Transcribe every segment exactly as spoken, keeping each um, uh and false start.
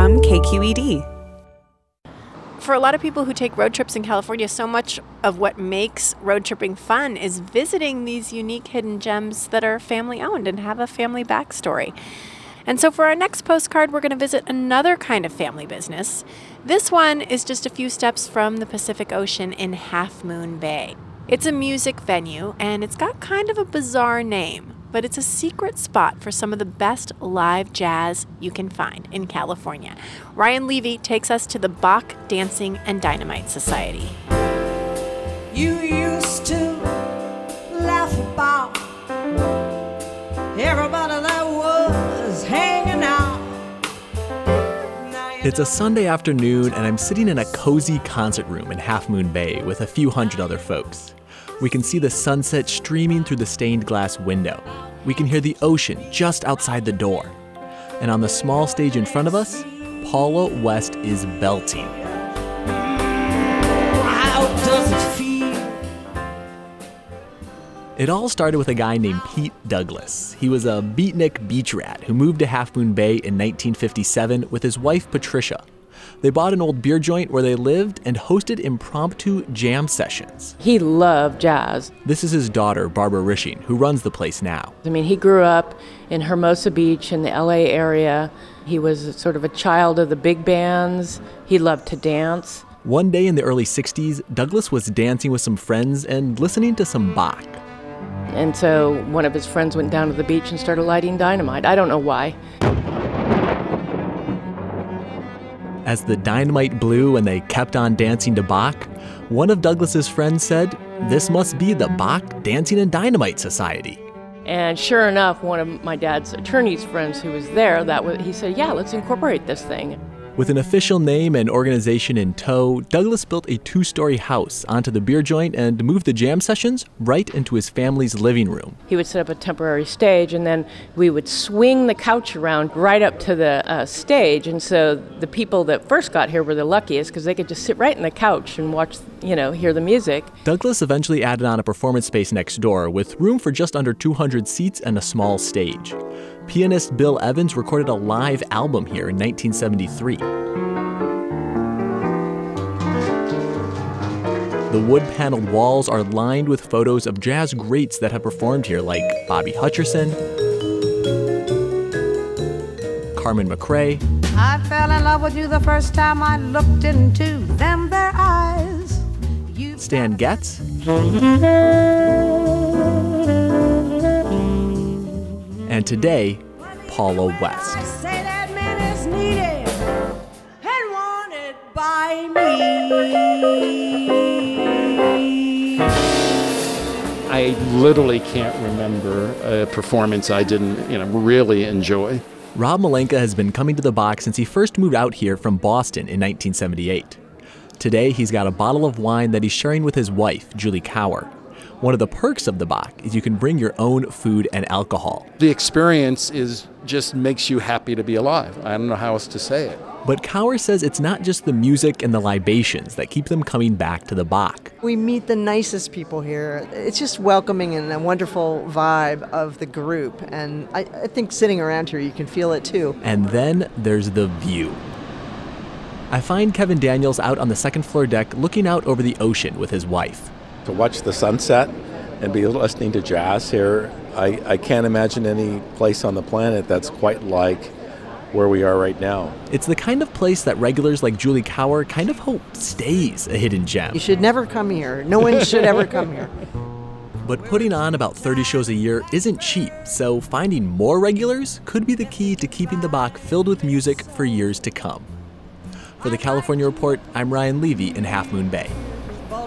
from K Q E D. For a lot of people who take road trips in California, so much of what makes road tripping fun is visiting these unique hidden gems that are family owned and have a family backstory. And so for our next postcard, we're going to visit another kind of family business. This one is just a few steps from the Pacific Ocean in Half Moon Bay. It's a music venue, and it's got kind of a bizarre name, but it's a secret spot for some of the best live jazz you can find in California. Ryan Levy takes us to the Bach Dancing and Dynamite Society. You used to laugh about everybody that was hanging out. It's a Sunday afternoon, and I'm sitting in a cozy concert room in Half Moon Bay with a few hundred other folks. We can see the sunset streaming through the stained glass window. We can hear the ocean just outside the door. And on the small stage in front of us, Paula West is belting. How does it feel? It all started with a guy named Pete Douglas. He was a beatnik beach rat who moved to Half Moon Bay in nineteen fifty-seven with his wife, Patricia. They bought an old beer joint where they lived and hosted impromptu jam sessions. He loved jazz. This is his daughter, Barbara Rishing, who runs the place now. I mean, he grew up in Hermosa Beach in the L A area. He was sort of a child of the big bands. He loved to dance. One day in the early sixties, Douglas was dancing with some friends and listening to some Bach. And so one of his friends went down to the beach and started lighting dynamite. I don't know why. As the dynamite blew and they kept on dancing to Bach, one of Douglas's friends said, "This must be the Bach Dancing and Dynamite Society." And sure enough, one of my dad's attorney's friends who was there, that was, he said, yeah, let's incorporate this thing. With an official name and organization in tow, Douglas built a two-story house onto the beer joint and moved the jam sessions right into his family's living room. He would set up a temporary stage, and then we would swing the couch around right up to the uh, stage. And so the people that first got here were the luckiest because they could just sit right in the couch and watch, you know, hear the music. Douglas eventually added on a performance space next door with room for just under two hundred seats and a small stage. Pianist Bill Evans recorded a live album here in nineteen seventy-three. The wood-paneled walls are lined with photos of jazz greats that have performed here, like Bobby Hutcherson, Carmen McRae. I fell in love with you the first time I looked into them their eyes. You Stan Getz, and today, Paula West. say that man is needed and wanted by me. I literally can't remember a performance I didn't, you know, really enjoy. Rob Malenka has been coming to the Bach since he first moved out here from Boston in nineteen seventy-eight. Today, he's got a bottle of wine that he's sharing with his wife, Julie Cower. One of the perks of the Bach is you can bring your own food and alcohol. The experience is just makes you happy to be alive. I don't know how else to say it. But Cower says it's not just the music and the libations that keep them coming back to the Bach. We meet the nicest people here. It's just welcoming and a wonderful vibe of the group. And I, I think sitting around here, you can feel it too. And then there's the view. I find Kevin Daniels out on the second floor deck looking out over the ocean with his wife. To watch the sunset and be listening to jazz here, I, I can't imagine any place on the planet that's quite like where we are right now. It's the kind of place that regulars like Julie Cower kind of hope stays a hidden gem. You should never come here. No one should ever come here. But putting on about thirty shows a year isn't cheap, so finding more regulars could be the key to keeping the Bach filled with music for years to come. For the California Report, I'm Ryan Levy in Half Moon Bay.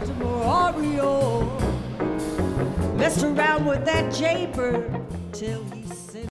Baltimore Oriole messed around with that jaybird till he